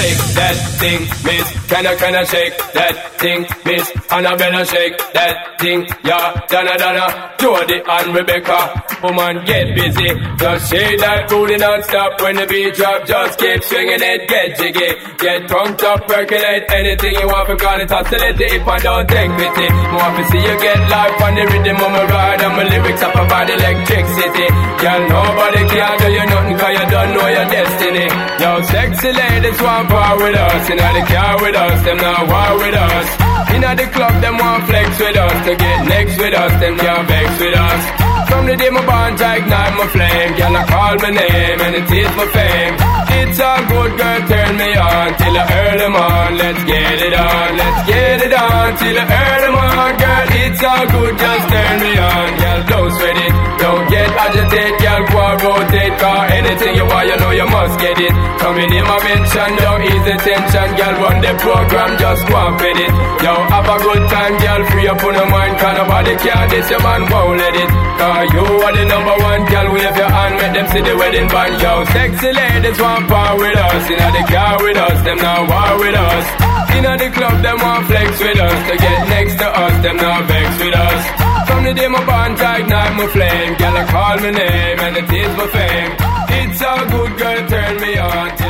shake that thing, miss. Can I shake that thing, miss? Annabella shake that thing, yeah. Donna, Jody and Rebecca. Woman, get busy. Just shake that booty non-stop when the beat drop. Just keep swinging it, get jiggy. Get drunk up, percolate anything you want because it's hostility if I don't take pity. More to see you get life on the rhythm of my ride and my lyrics up about electricity. Girl, nobody can do you nothing cause you don't know your destiny. Yo, sexy ladies want power with us. Inna the car with us, them not war with us. Inna the club, them want flex with us. To get next with us, them can't vex with us. From the day my bond, I ignite my flame. Girl, I call my name and it is my fame. It's a good girl, turn me on till I earn them on. Let's get it on, let's get it on till I earn them on. Girl, it's all good, just turn me on. Girl, don't sweat it, don't get agitated. Girl, go and rotate, cause anything you want, you know you must get it. Coming in my mention, don't ease the tension. Girl, run the program, just go and fit it. Yo, have a good time, girl, free up on your mind. Cause nobody can, this your man won't let it. Cause you are the number one, girl, wave your hand, make them see the wedding band. Yo, sexy ladies want power with us. Inna the car with us, them not war with us. Inna the club, them want flex with us. To get next to us, them not vex with us. From the day my bond, I ignite my flame. Girl, I call my name and it is my fame. It's all good, girl, turn me on.